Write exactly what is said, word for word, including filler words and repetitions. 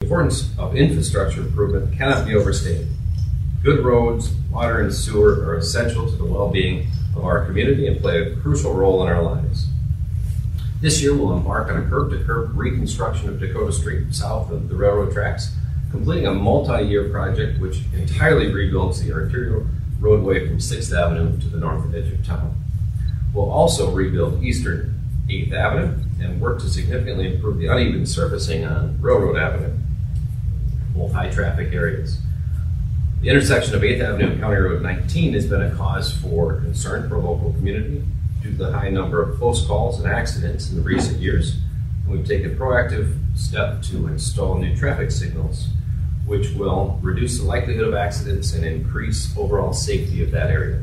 importance of infrastructure improvement cannot be overstated. Good roads, water, and sewer are essential to the well-being of our community and play a crucial role in our lives. This year, we'll embark on a curb-to-curb reconstruction of Dakota Street south of the railroad tracks, completing a multi-year project which entirely rebuilds the arterial roadway from sixth Avenue to the north edge of town. We'll also rebuild eastern eighth Avenue and work to significantly improve the uneven surfacing on Railroad Avenue, both high traffic areas. The intersection of eighth Avenue and County Road nineteen has been a cause for concern for a local community due to the high number of close calls and accidents in recent years. And we've taken a proactive step to install new traffic signals, which will reduce the likelihood of accidents and increase overall safety of that area.